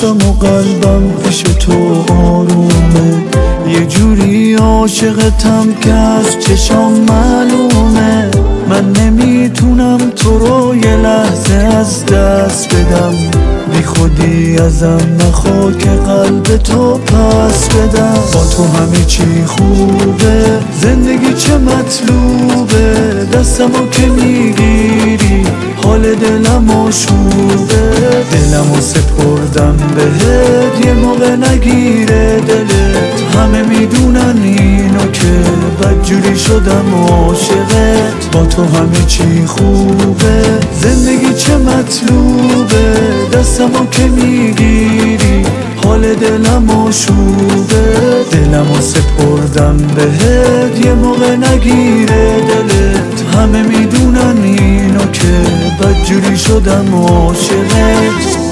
دستم و قلبم پیش تو آرومه، یه جوری عاشقتم که از چشام معلومه. من نمیتونم تو رو یه لحظه از دست بدم، بی خودی ازم نخوا که قلب تو پس بدم. با تو همه چی خوبه، زندگی چه مطلوبه، دستمو که میگیری حال دلم آشوبه. دلمو سپردم بهت یه موقع نگیره دلت، همه میدونن اینو که بدجوری شدم عاشقت. با تو همه چی خوبه، زندگی چه مطلوبه، دستمو که میگیری حال دلم آشوبه. دلمو سپردم بهت یه موقع نگیره دلت، همه میدونن اینو که بدجوری شدم عاشقت.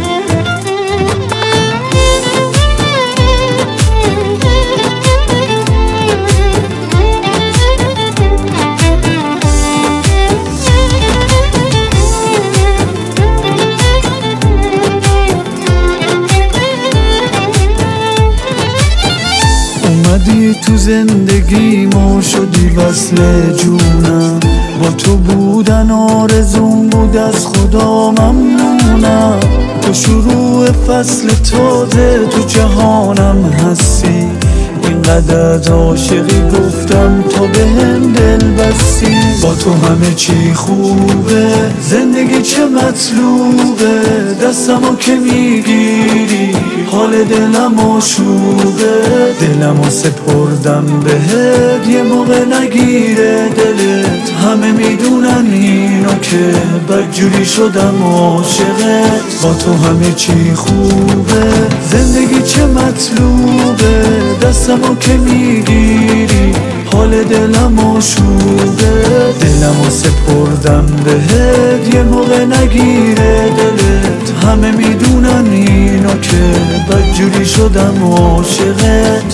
اومدی تو زندگی ما شدی وصل جونم، با تو بودن آرزوم بود از خدا ممنونم. تو شروع فصل تازه تو جهانم هستی، اینقدر عاشقی گفتم تا بهم دل بستی. با تو همه چی خوبه، زندگی چه مطلوبه، دستمو که میگیری حال دلم آشوبه. دلمو سپردم بهت یه موقع نگیره دلت، همه میدونن اینو که بدجوری شدم عاشقت. با تو همه چی خوبه، زندگی چه مطلوبه، دستمو که میگیری حال دلم آشوبه. دلمو سپردم بهت یه موقع نگیره دلت، همه میدونن اینو که بدجوری شدم عاشقت.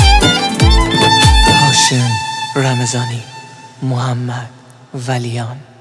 رمضانی محمد ولیان.